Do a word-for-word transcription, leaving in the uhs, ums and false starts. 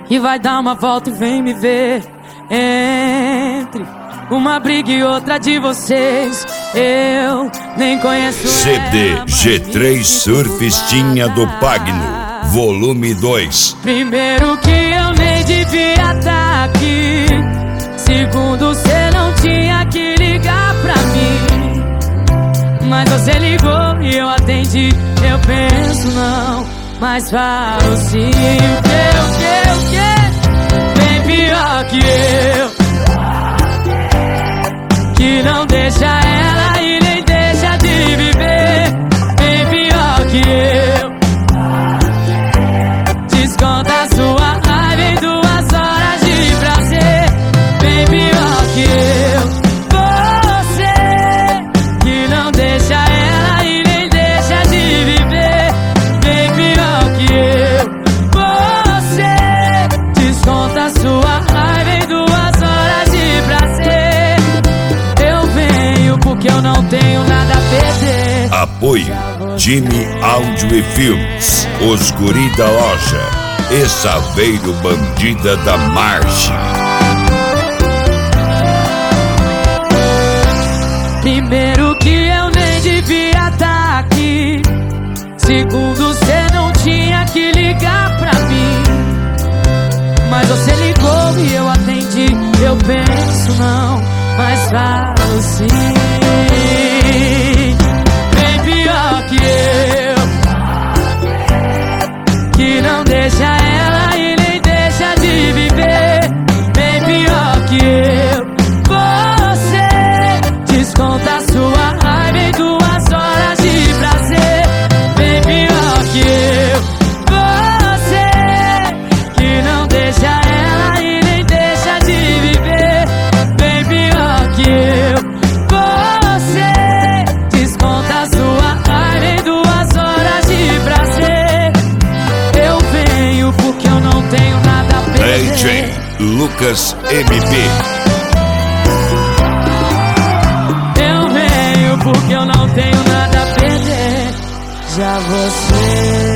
e vai dar uma volta e vem me ver. Entre uma briga e outra de vocês, eu nem conheço. C D G três Surfistinha do Pagno, volume dois. Primeiro que eu nem devia estar aqui. Segundo, cê não tinha que ligar pra mim. Mas você ligou e eu atendi. Eu penso não, mas falo sim. O que, o que, o que? Bem pior que eu, que não deixa ela e nem deixa de viver. Bem pior que eu. Desconta a sua raiva em duas horas de prazer. Bem pior que eu. Você que não deixa ela e nem deixa de viver. Bem pior que eu. Você desconta a sua raiva em duas horas de prazer. Eu venho porque eu não tenho nada a perder. Apoio Time Áudio e Filmes, Os Guri da Loja e Saveiro Bandida da Marche. Primeiro que eu nem devia estar aqui. Segundo, cê não tinha que ligar pra mim. Mas você ligou e eu atendi. Eu penso não, mas falo sim. Bem pior que eu, que não deixa ela e nem deixa de viver. Bem pior que eu. Você desconta a sua raiva em duas horas de prazer. Bem pior que eu. Você que não deixa ela e nem deixa de viver. Bem pior que eu. Você desconta a sua raiva em duas horas de prazer. Eu venho porque eu não tenho nada a perder. D J Lucas M P. Eu venho porque eu não tenho nada a perder. Já você